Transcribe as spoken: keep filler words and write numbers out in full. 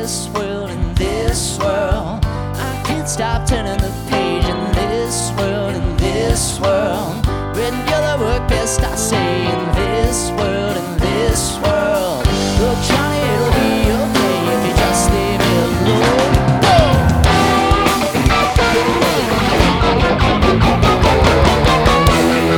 this world, in this world. I can't stop turning the page in this world, in this world. Red and yellow work best, I say.